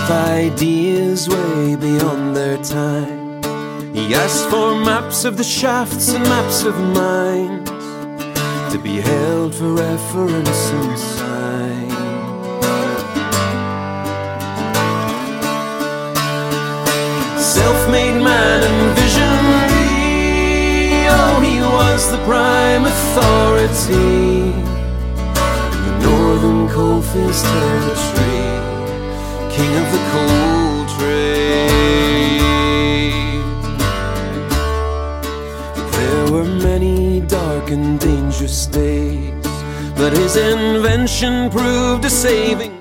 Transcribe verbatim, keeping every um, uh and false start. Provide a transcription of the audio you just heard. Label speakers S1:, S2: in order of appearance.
S1: with ideas way beyond their time. He asked for maps of the shafts and maps of minds to be held for reference and sign. Self-made man and visionary, oh, he was the prime authority in the northern coalfields territory, king of the coal trade. There were many dark and dangerous days, but his invention proved a saving